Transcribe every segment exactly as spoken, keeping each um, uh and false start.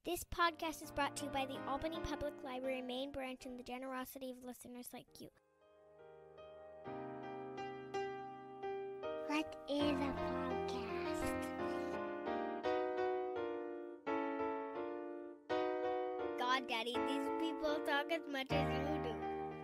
This podcast is brought to you by the Albany Public Library main branch and the generosity of listeners like you. What is a podcast? God, Daddy, these people talk as much as you do.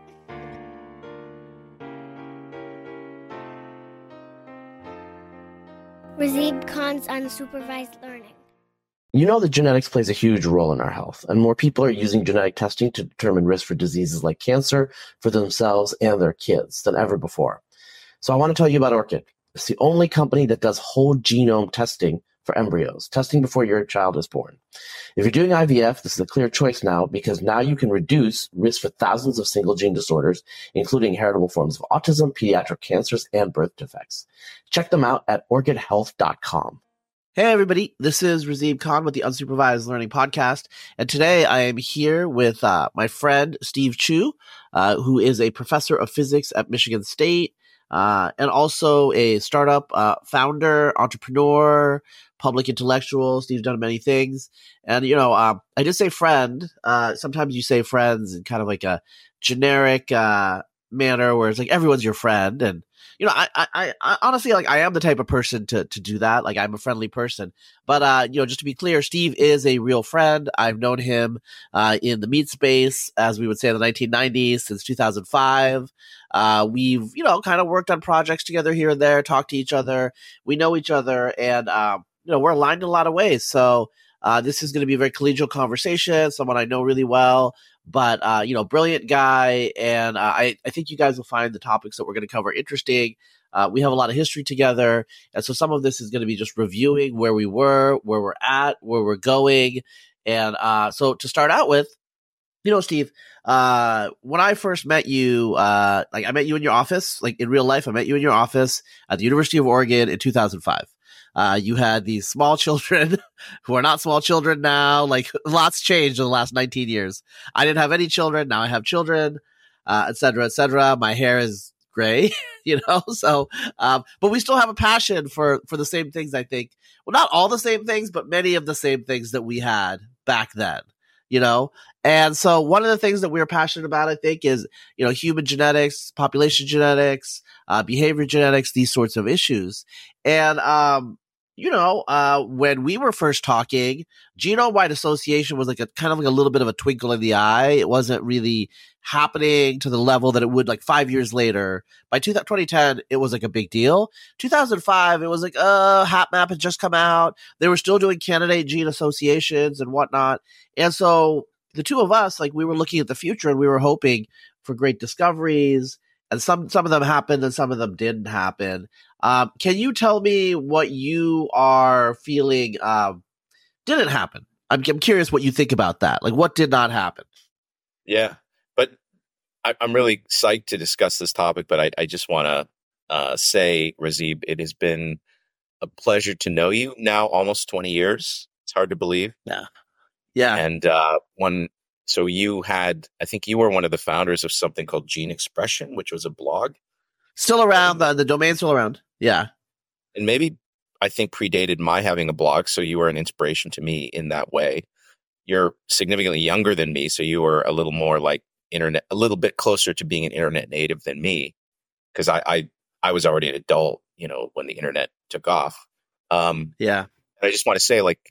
Razib Khan's unsupervised learning. You know that genetics plays a huge role in our health, and more people are using genetic testing to determine risk for diseases like cancer for themselves and their kids than ever before. So I want to tell you about Orchid. It's the only company that does whole genome testing for embryos, testing before your child is born. If you're doing I V F, this is a clear choice now because now you can reduce risk for thousands of single gene disorders, including heritable forms of autism, pediatric cancers, and birth defects. Check them out at orchid health dot com. Hey everybody, this is Razib Khan with the Unsupervised Learning Podcast, and today I am here with uh, my friend Steve Chu, uh, who is a professor of physics at Michigan State, uh, and also a startup uh, founder, entrepreneur, public intellectual. Steve's done many things, and you know, um, I just say friend. Uh, sometimes you say friends in kind of like a generic uh, manner, where it's like everyone's your friend, and you know, I, I, I honestly, like, I am the type of person to, to do that. Like, I'm a friendly person. But, uh, you know, just to be clear, Steve is a real friend. I've known him, uh, in the meat space, as we would say in the nineteen nineties, since two thousand five. Uh, we've, you know, kind of worked on projects together here and there, talked to each other. We know each other, and, um, you know, we're aligned in a lot of ways. So, uh, this is going to be a very collegial conversation, someone I know really well. But, uh, you know, brilliant guy. And uh, I, I think you guys will find the topics that we're going to cover interesting. Uh, we have a lot of history together. And so some of this is going to be just reviewing where we were, where we're at, where we're going. And uh, so to start out with, you know, Steve, uh, when I first met you, uh, like I met you in your office, like in real life, I met you in your office at the University of Oregon in two thousand five. Uh, you had these small children who are not small children now. Like, lots changed in the last nineteen years. I didn't have any children. Now I have children, uh, et cetera, et cetera. My hair is gray, you know, so, um, but we still have a passion for, for the same things, I think. Well, not all the same things, but many of the same things that we had back then, you know? And so one of the things that we're passionate about, I think, is, you know, human genetics, population genetics, uh, behavior genetics, these sorts of issues. And, um, you know, uh, when we were first talking, genome-wide association was like a kind of like a little bit of a twinkle in the eye. It wasn't really happening to the level that it would like five years later. By twenty ten, it was like a big deal. two thousand five, it was like, uh, HapMap had just come out. They were still doing candidate gene associations and whatnot. And so the two of us, like, we were looking at the future and we were hoping for great discoveries. And some, some of them happened and some of them didn't happen. Um, can you tell me what you are feeling um, didn't happen? I'm, I'm curious what you think about that. Like, what did not happen? Yeah, but I, I'm really psyched to discuss this topic, but I, I just want to uh, say, Razib, it has been a pleasure to know you now almost twenty years. It's hard to believe. Yeah. Yeah. And uh, one, so you had, I think you were one of the founders of something called Gene Expression, which was a blog. Still around, the, the domain's still around. Yeah. And maybe I think predated my having a blog. So you were an inspiration to me in that way. You're significantly younger than me. So you were a little more like internet, a little bit closer to being an internet native than me. Cause I, I, I was already an adult, you know, when the internet took off. Um, yeah. And I just want to say, like,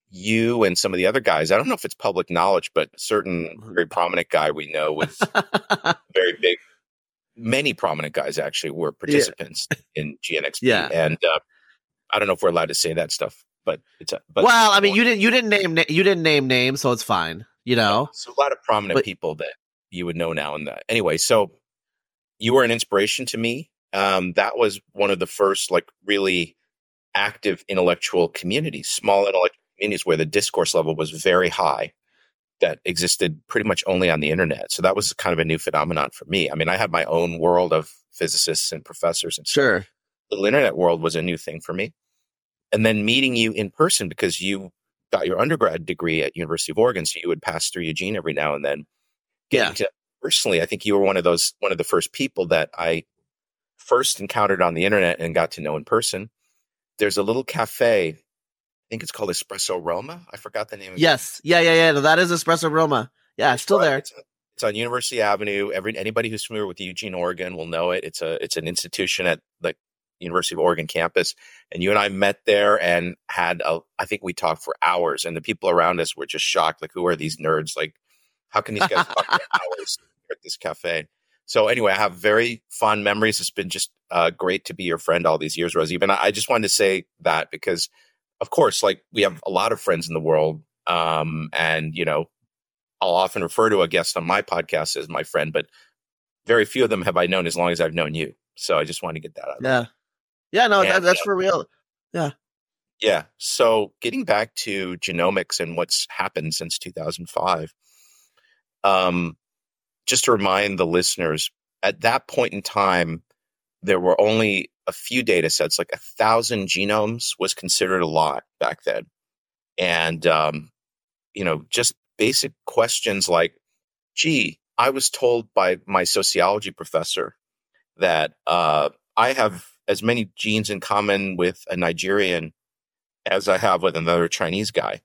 you and some of the other guys, I don't know if it's public knowledge, but a certain very prominent guy we know with very big, many prominent guys actually were participants yeah. in G N X P. Yeah. And uh, I don't know if we're allowed to say that stuff, but it's a, but well, I mean, you didn't, you didn't name, you didn't name names, so it's fine, you know? So a lot of prominent but, people that you would know now and that. Anyway, so you were an inspiration to me. Um, that was one of the first, like, really active intellectual communities, small intellectual communities where the discourse level was very high, that existed pretty much only on the internet. So that was kind of a new phenomenon for me. I mean, I had my own world of physicists and professors and stuff. Sure. The little internet world was a new thing for me. And then meeting you in person, because you got your undergrad degree at University of Oregon, so you would pass through Eugene every now and then. Yeah. To, personally, I think you were one of those, one of the first people that I first encountered on the internet and got to know in person. There's a little cafe think it's called Espresso Roma. I forgot the name. Of Yes. Yeah, yeah, yeah. No, that is Espresso Roma. Yeah, it's still right. there. It's, it's on University Avenue. Every anybody who's familiar with Eugene, Oregon will know it. It's a it's an institution at the University of Oregon campus. And you and I met there and had a, I think we talked for hours, and the people around us were just shocked. Like, who are these nerds? Like, how can these guys talk for hours at this cafe? So anyway, I have very fond memories. It's been just uh, great to be your friend all these years, Rosie. But I, I just wanted to say that because, of course, like we have a lot of friends in the world. Um, and, you know, I'll often refer to a guest on my podcast as my friend, but very few of them have I known as long as I've known you. So I just wanted to get that out. Yeah. Yeah, no, And, that, that's uh, for real. Yeah. Yeah. So getting back to genomics and what's happened since two thousand five, um, just to remind the listeners, at that point in time, there were only a few data sets, like a thousand genomes was considered a lot back then. And, um, you know, just basic questions like, gee, I was told by my sociology professor that uh, I have as many genes in common with a Nigerian as I have with another Chinese guy.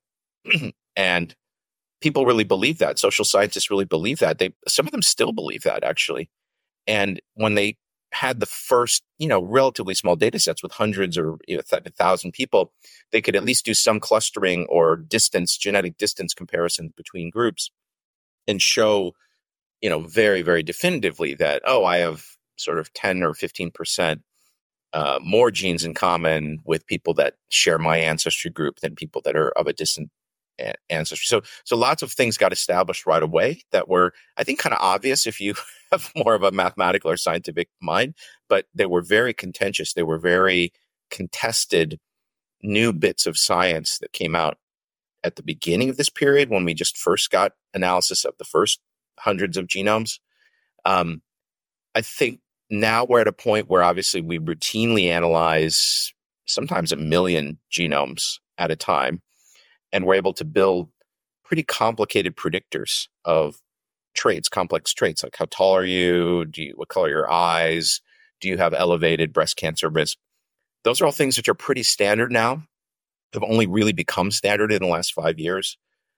And people really believe that. Social scientists really believe that. They, some of them still believe that, actually. And when they had the first, you know, relatively small data sets with hundreds or you know, a thousand people, they could at least do some clustering or distance, genetic distance comparisons between groups and show, you know, very, very definitively that, oh, I have sort of ten or fifteen percent uh, more genes in common with people that share my ancestry group than people that are of a distant a- ancestry. So, so lots of things got established right away that were, I think, kind of obvious if you have more of a mathematical or scientific mind, but they were very contentious. They were very contested new bits of science that came out at the beginning of this period when we just first got analysis of the first hundreds of genomes. Um, I think now we're at a point where obviously we routinely analyze sometimes a million genomes at a time, and we're able to build pretty complicated predictors of traits, complex traits, like how tall are you? Do you, what color are your eyes? Do you have elevated breast cancer risk? Those are all things which are pretty standard now. Have only really become standard in the last five years.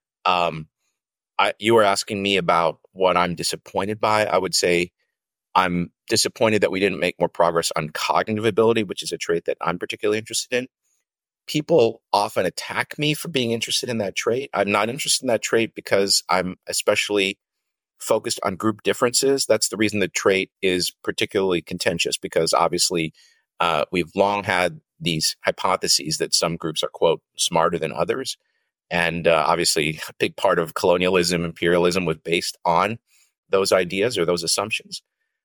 Um, I, you were asking me about what I'm disappointed by. I would say I'm disappointed that we didn't make more progress on cognitive ability, which is a trait that I'm particularly interested in. People often attack me for being interested in that trait. I'm not interested in that trait because I'm especially focused on group differences. That's the reason the trait is particularly contentious, because obviously uh, we've long had these hypotheses that some groups are, quote, smarter than others. And uh, obviously a big part of colonialism, imperialism was based on those ideas or those assumptions.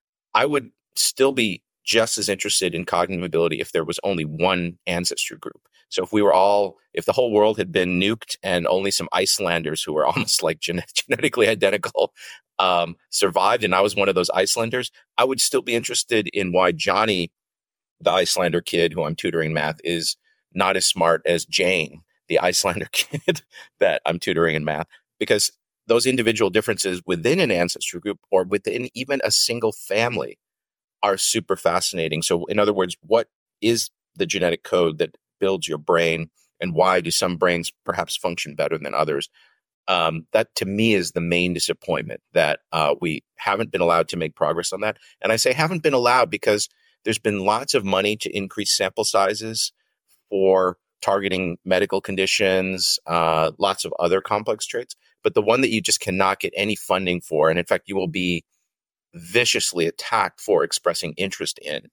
I would still be just as interested in cognitive ability if there was only one ancestry group. So if we were all, if the whole world had been nuked and only some Icelanders who were almost like gen- genetically identical um, survived, and I was one of those Icelanders, I would still be interested in why Johnny, the Icelander kid who I'm tutoring math, is not as smart as Jane, the Icelander kid that I'm tutoring in math, because those individual differences within an ancestry group or within even a single family are super fascinating. So in other words, what is the genetic code that builds your brain, and why do some brains perhaps function better than others? Um, that to me is the main disappointment, that uh, we haven't been allowed to make progress on that. And I say haven't been allowed because there's been lots of money to increase sample sizes for targeting medical conditions, uh, lots of other complex traits. But the one that you just cannot get any funding for, and in fact, you will be viciously attacked for expressing interest in,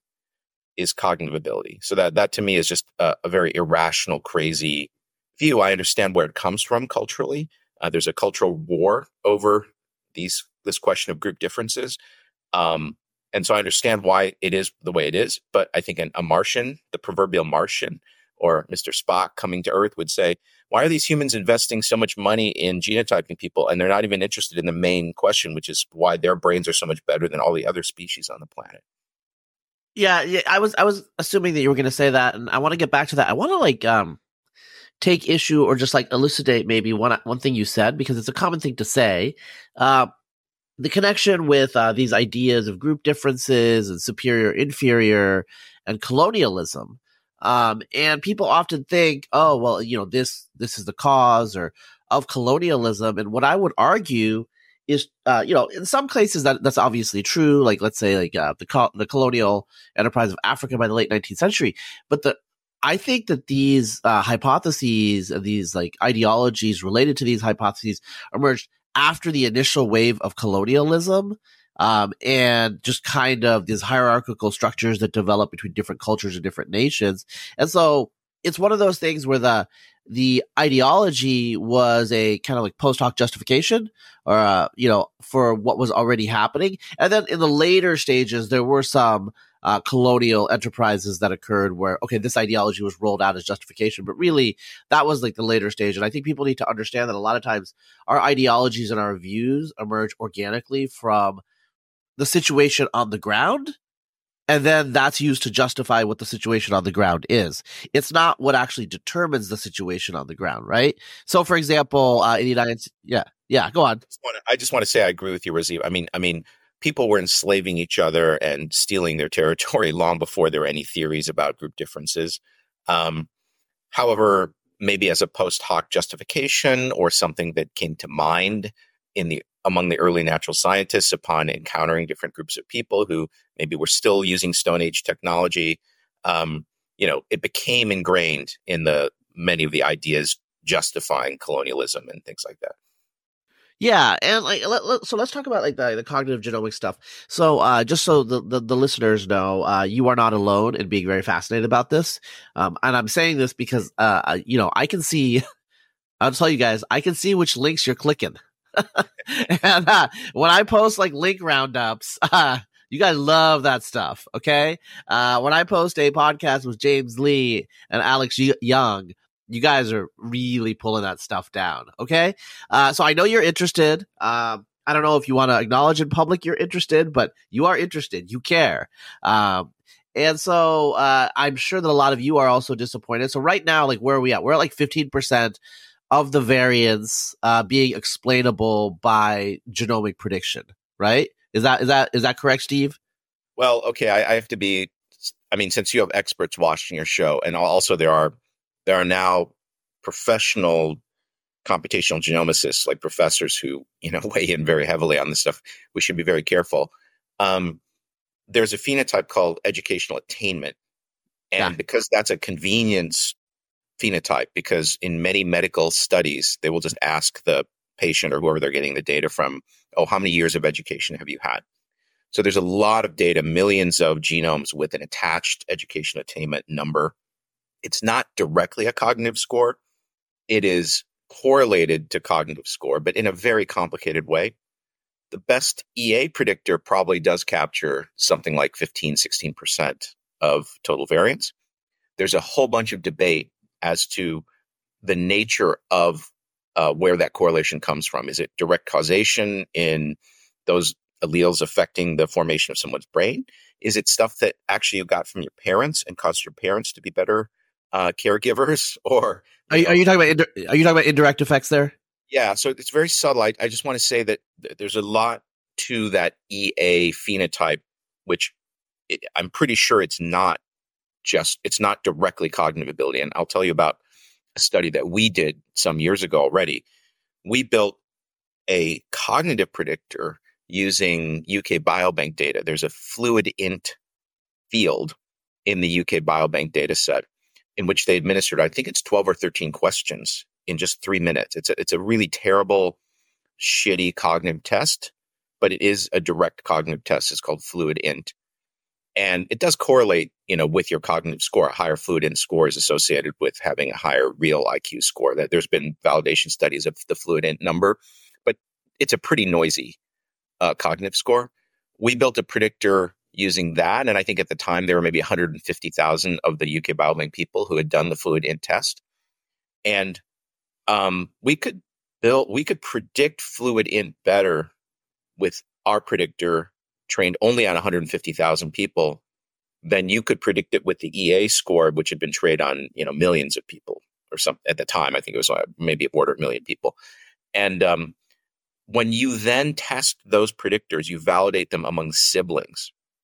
is cognitive ability. So that, that to me is just a, a very irrational, crazy view. I understand where it comes from culturally. Uh, there's a cultural war over these this question of group differences. Um, and so I understand why it is the way it is. But I think an, a Martian, the proverbial Martian, or Mister Spock coming to Earth would say, why are these humans investing so much money in genotyping people? And they're not even interested in the main question, which is why their brains are so much better than all the other species on the planet. Yeah, yeah, I was I was assuming that you were going to say that, and I want to get back to that. I want to like um take issue or just like elucidate maybe one one thing you said, because it's a common thing to say. Uh, the connection with uh, these ideas of group differences and superior, inferior, and colonialism. Um, and people often think, oh, well, you know, this, this is the cause or of colonialism. And what I would argue is, uh, you know, in some cases that that's obviously true. Like, let's say like, uh, the, co- the colonial enterprise of Africa by the late nineteenth century. But the, I think that these, uh, hypotheses, these like ideologies related to these hypotheses emerged after the initial wave of colonialism. Um, and just kind of these hierarchical structures that develop between different cultures and different nations. And so it's one of those things where the, the ideology was a kind of like post hoc justification or, uh, you know, for what was already happening. And then in the later stages, there were some, uh, colonial enterprises that occurred where, okay, this ideology was rolled out as justification, but really that was like the later stage. And I think people need to understand that a lot of times our ideologies and our views emerge organically from the situation on the ground, and then that's used to justify what the situation on the ground is. It's not what actually determines the situation on the ground, right? So, for example, uh, in the United States, yeah, yeah, go on. I just want to say I agree with you, Razib. I mean, I mean, people were enslaving each other and stealing their territory long before there were any theories about group differences. Um, however, maybe as a post hoc justification or something that came to mind in the among the early natural scientists upon encountering different groups of people who maybe were still using Stone Age technology, um, you know, it became ingrained in the many of the ideas justifying colonialism and things like that. Yeah, and like let, let, so let's talk about like the, the cognitive genomics stuff. So uh, just so the, the, the listeners know, uh, you are not alone in being very fascinated about this. Um, and I'm saying this because uh, you know I can see. I'll tell you guys, I can see which links you're clicking. And uh, when I post like link roundups, uh, you guys love that stuff. Okay. Uh, when I post a podcast with James Lee and Alex y- Young, you guys are really pulling that stuff down. Okay. Uh, so I know you're interested. Um, I don't know if you want to acknowledge in public you're interested, but you are interested. You care. Um, and so uh, I'm sure that a lot of you are also disappointed. So right now, like, where are we at? We're at like fifteen percent of the variance uh, being explainable by genomic prediction, right? Is that is that is that correct, Steve? Well, okay, I, I have to be. I mean, since you have experts watching your show, and also there are there are now professional computational genomicists, like professors who you know weigh in very heavily on this stuff. We should be very careful. Um, there's a phenotype called educational attainment, and yeah. because that's a convenience phenotype, because in many medical studies, they will just ask the patient or whoever they're getting the data from, oh, how many years of education have you had? So there's a lot of data, millions of genomes with an attached education attainment number. It's not directly a cognitive score. It is correlated to cognitive score, but in a very complicated way. The best E A predictor probably does capture something like fifteen, sixteen percent of total variance. There's a whole bunch of debate as to the nature of uh, where that correlation comes from. Is it direct causation in those alleles affecting the formation of someone's brain? Is it stuff that actually you got from your parents and caused your parents to be better uh, caregivers? Or are you, are you talking about indi- are you talking about indirect effects there? Yeah, so it's very subtle. I, I just want to say that th- there's a lot to that E A phenotype, which it, I'm pretty sure it's not just it's not directly cognitive ability. And I'll tell you about a study that we did some years ago already. We built a cognitive predictor using U K Biobank data. There's a FluidInt field in the U K Biobank data set in which they administered, I think it's twelve or thirteen questions in just three minutes. It's a, it's a really terrible, shitty cognitive test, but it is a direct cognitive test. It's called FluidInt. And it does correlate, you know, with your cognitive score. A higher FluidInt score is associated with having a higher real I Q score. That there's been validation studies of the FluidInt number, but it's a pretty noisy uh, cognitive score. We built a predictor using that, and I think at the time there were maybe one hundred fifty thousand of the U K Biobank people who had done the FluidInt test, and um, we could build, we could predict FluidInt better with our predictor trained only on one hundred fifty thousand people than you could predict it with the E A score, which had been trained on, you know, millions of people or something at the time. I think it was uh, maybe a quarter of a million people. And um, when you then test those predictors, you validate them among siblings.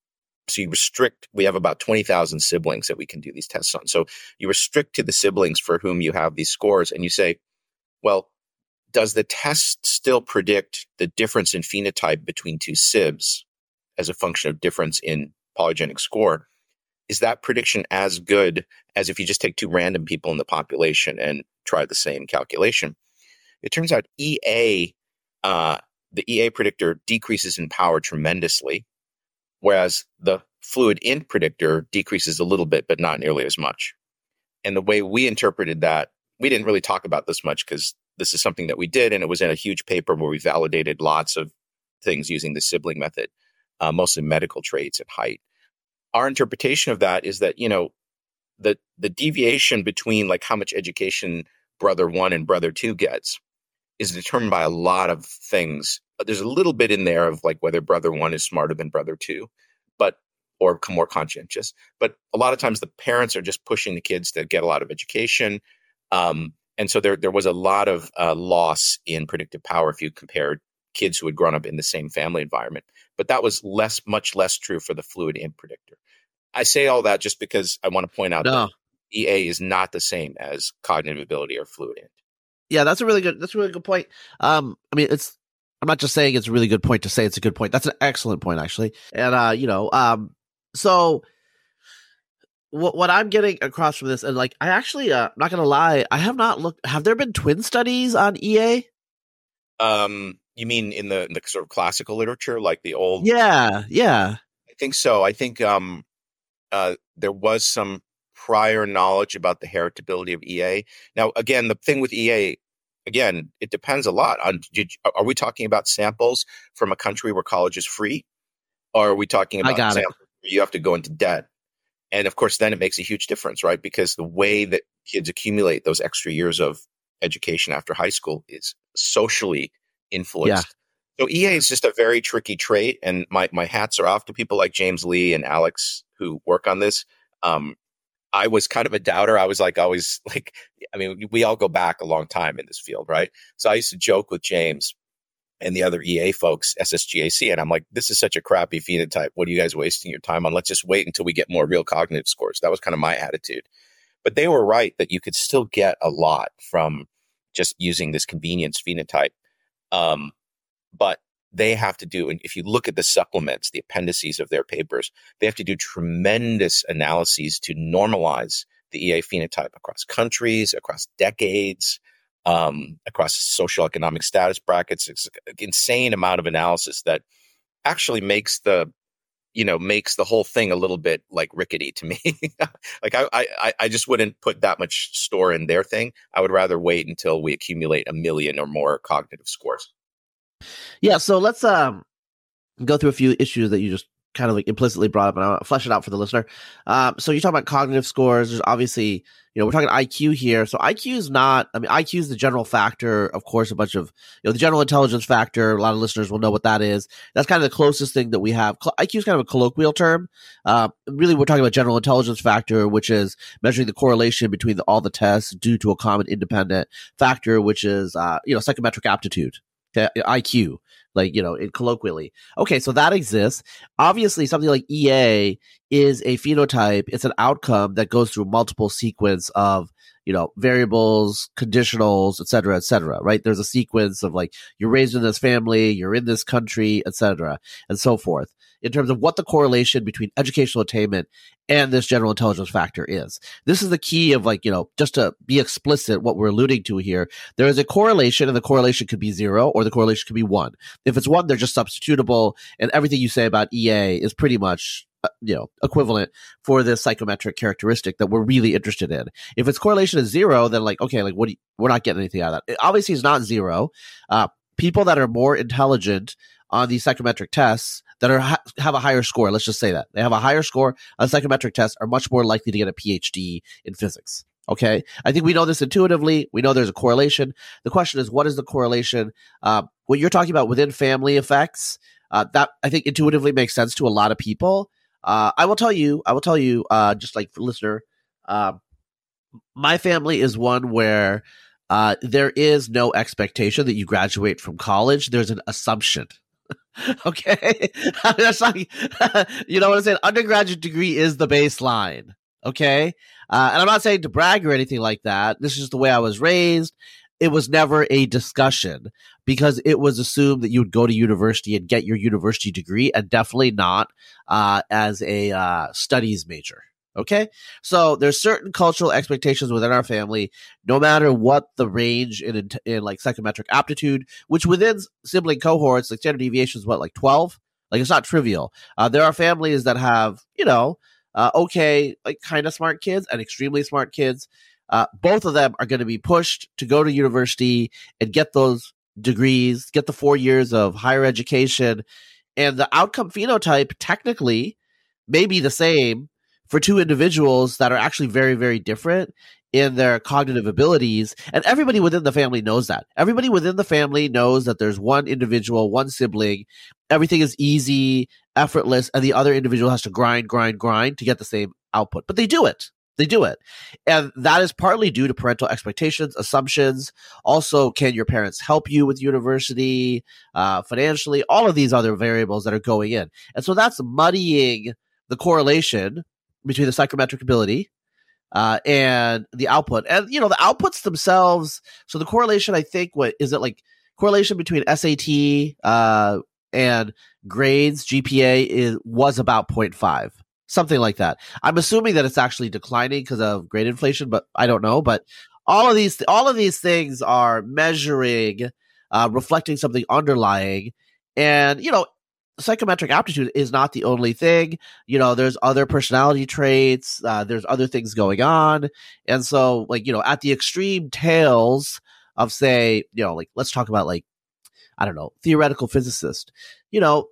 So you restrict, we have about twenty thousand siblings that we can do these tests on. So you restrict to the siblings for whom you have these scores, and you say, well, does the test still predict the difference in phenotype between two sibs as a function of difference in polygenic score? Is that prediction as good as if you just take two random people in the population and try the same calculation? It turns out E A, uh, the E A predictor decreases in power tremendously, whereas the fluid int predictor decreases a little bit, but not nearly as much. And the way we interpreted that, we didn't really talk about this much because this is something that we did, and it was in a huge paper where we validated lots of things using the sibling method, uh, mostly medical traits and height. Our interpretation of that is that, you know, the the deviation between like how much education brother one and brother two gets is determined by a lot of things. There's a little bit in there of like whether brother one is smarter than brother two, but or more conscientious. But a lot of times the parents are just pushing the kids to get a lot of education. Um, and so there there was a lot of uh, loss in predictive power if you compared kids who had grown up in the same family environment. But that was less, much less true for the fluid int predictor. I say all that just because I want to point out No. that E A is not the same as cognitive ability or fluid int. Yeah, that's a really good. That's a really good point. Um, I mean, it's. I'm not just saying it's a really good point to say it's a good point. That's an excellent point, actually. And uh, you know, um, so what what I'm getting across from this, and like, I actually, uh, I'm not gonna lie, I have not looked. Have there been twin studies on E A? Um, you mean in the, in the sort of classical literature, like the old? Yeah, yeah. I think so. I think um, uh, there was some prior knowledge about the heritability of E A. Now, again, the thing with E A, again, it depends a lot on, did, are we talking about samples from a country where college is free? Or are we talking about samples where you have to go into debt? And of course, then it makes a huge difference, right? Because the way that kids accumulate those extra years of education after high school is socially influenced. Yeah. So E A is just a very tricky trait. And my, my hats are off to people like James Lee and Alex who work on this. Um, I was kind of a doubter. I was like, always like, I mean, we all go back a long time in this field, right? So I used to joke with James and the other E A folks, S S G A C, and I'm like, this is such a crappy phenotype. What are you guys wasting your time on? Let's just wait until we get more real cognitive scores. That was kind of my attitude. But they were right that you could still get a lot from just using this convenience phenotype. Um, but they have to do, and if you look at the supplements, the appendices of their papers, they have to do tremendous analyses to normalize the E A phenotype across countries, across decades, um, across socioeconomic status brackets. It's an insane amount of analysis that actually makes the, you know, makes the whole thing a little bit like rickety to me. Like I, I, I just wouldn't put that much store in their thing. I would rather wait until we accumulate a million or more cognitive scores. Yeah, so let's um go through a few issues that you just kind of like implicitly brought up, and I'll flesh it out for the listener. Um, so you talk about cognitive scores. There's obviously, you know, we're talking I Q here. So I Q is not, I mean, I Q is the general factor, of course, a bunch of, you know, the general intelligence factor. A lot of listeners will know what that is. That's kind of the closest thing that we have. I Q is kind of a colloquial term. Uh, really, we're talking about general intelligence factor, which is measuring the correlation between the, all the tests due to a common independent factor, which is, uh, you know, psychometric aptitude. I Q, like, you know, in colloquially. Okay, so that exists. Obviously, something like E A is a phenotype. It's an outcome that goes through multiple sequence of, you know, variables, conditionals, et cetera, et cetera, right? There's a sequence of like, you're raised in this family, you're in this country, et cetera, and so forth, in terms of what the correlation between educational attainment and this general intelligence factor is. This is the key of like, you know, just to be explicit, what we're alluding to here, there is a correlation, and the correlation could be zero or the correlation could be one. If it's one, they're just substitutable, and everything you say about E A is pretty much, uh, you know, equivalent for this psychometric characteristic that we're really interested in. If its correlation is zero, then like, okay, like what do you, we're not getting anything out of that. It obviously is not zero. Uh, people that are more intelligent on these psychometric tests that are ha- have a higher score, let's just say that they have a higher score on psychometric tests, are much more likely to get a P H D in physics. Okay, I think we know this intuitively. We know there's a correlation. The question is, what is the correlation? Uh, what you're talking about within family effects, uh, that I think intuitively makes sense to a lot of people. Uh, I will tell you, I will tell you, uh, just like for listener, uh, my family is one where uh, there is no expectation that you graduate from college. There's an assumption Okay. That's like, you know what I'm saying? Undergraduate degree is the baseline. Okay. Uh, and I'm not saying to brag or anything like that. This is just the way I was raised. It was never a discussion because it was assumed that you would go to university and get your university degree, and definitely not uh, as a uh, studies major. Okay. So there's certain cultural expectations within our family, no matter what the range in, in, in like psychometric aptitude, which within sibling cohorts, like standard deviation is what, like twelve? Like it's not trivial. Uh, there are families that have, you know, uh, okay, like kind of smart kids and extremely smart kids. Uh, both of them are going to be pushed to go to university and get those degrees, get the four years of higher education. And the outcome phenotype technically may be the same for two individuals that are actually very, very different in their cognitive abilities. And everybody within the family knows that. Everybody within the family knows that there's one individual, one sibling. Everything is easy, effortless, and the other individual has to grind, grind, grind to get the same output. But they do it. They do it. And that is partly due to parental expectations, assumptions. Also, can your parents help you with university, uh, financially? All of these other variables that are going in. And so that's muddying the correlation between the psychometric ability uh, and the output. And, you know, the outputs themselves. So the correlation, I think, what is it like correlation between S A T uh, and grades, G P A is was about zero point five. Something like that. I'm assuming that it's actually declining because of grade inflation, but I don't know. But all of these, all of these things are measuring, uh, reflecting something underlying. And, you know, psychometric aptitude is not the only thing. You know, there's other personality traits. Uh, there's other things going on. And so, like, you know, at the extreme tails of, say, you know, like, let's talk about, like, I don't know, theoretical physicist, you know,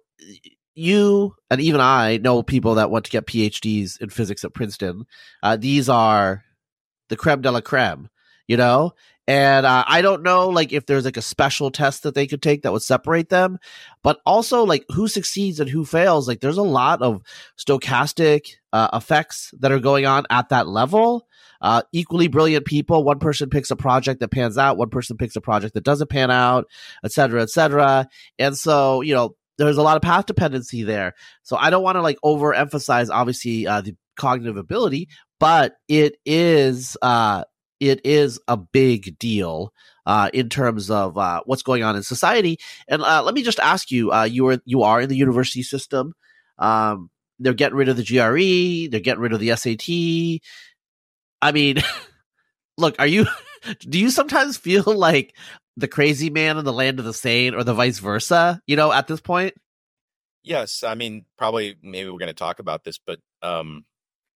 you and even I know people that want to get P H Ds in physics at Princeton. Uh, these are the creme de la creme, you know? And uh, I don't know, like, if there's like a special test that they could take that would separate them, but also like who succeeds and who fails. Like, there's a lot of stochastic uh, effects that are going on at that level. Uh, equally brilliant people. One person picks a project that pans out. One person picks a project that doesn't pan out, et cetera, et cetera. And so, you know, there's a lot of path dependency there. So I don't want to like overemphasize, obviously, uh, the cognitive ability, but it is, uh, it is a big deal, uh, in terms of, uh, what's going on in society. And, uh, let me just ask you, uh, you are, you are in the university system. Um, they're getting rid of the G R E. They're getting rid of the S A T. I mean, look, are you, do you sometimes feel like the crazy man in the land of the sane or the vice versa, you know, at this point? Yes. I mean, probably maybe we're going to talk about this, but um,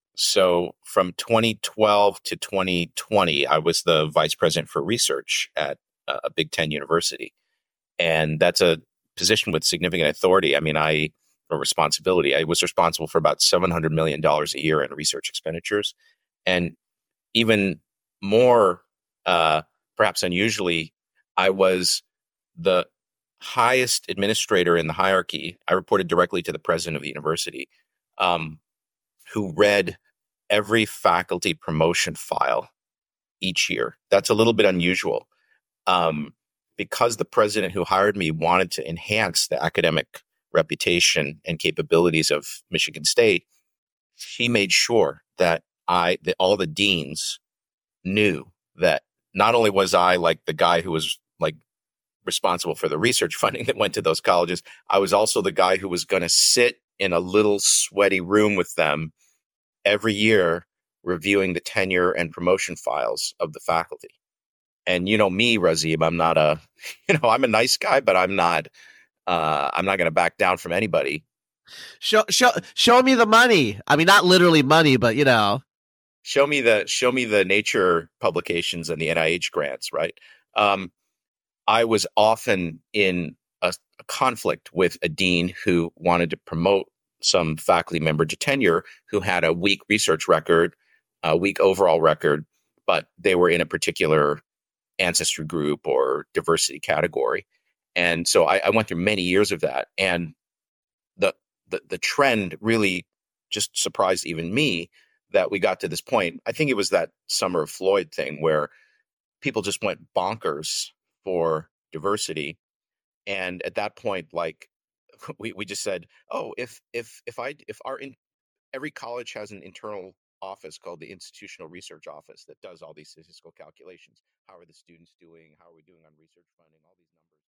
so from twenty twelve to twenty twenty, I was the vice president for research at a Big Ten university. And that's a position with significant authority. I mean, I, or responsibility, I was responsible for about seven hundred million dollars a year in research expenditures. And even more, uh, perhaps unusually, I was the highest administrator in the hierarchy. I reported directly to the president of the university, um, who read every faculty promotion file each year. That's a little bit unusual, um, because the president who hired me wanted to enhance the academic reputation and capabilities of Michigan State. He made sure that I, that all the deans knew that not only was I like the guy who was like responsible for the research funding that went to those colleges, I was also the guy who was going to sit in a little sweaty room with them every year, reviewing the tenure and promotion files of the faculty. And you know me, Razib, I'm not a, you know, I'm a nice guy, but I'm not, uh, I'm not going to back down from anybody. Show, show, show me the money. I mean, not literally money, but you know. Show me the show me the Nature publications and the N I H grants, right? Um, I was often in a, a conflict with a dean who wanted to promote some faculty member to tenure who had a weak research record, a weak overall record, but they were in a particular ancestry group or diversity category. And so I, I went through many years of that. And the, the the trend really just surprised even me that we got to this point. I think it was that Summer of Floyd thing where people just went bonkers for diversity. And at that point, like we, we just said, oh, if if if I if our in, every college has an internal office called the Institutional Research Office that does all these statistical calculations. How are the students doing? How are we doing on research funding? All these numbers.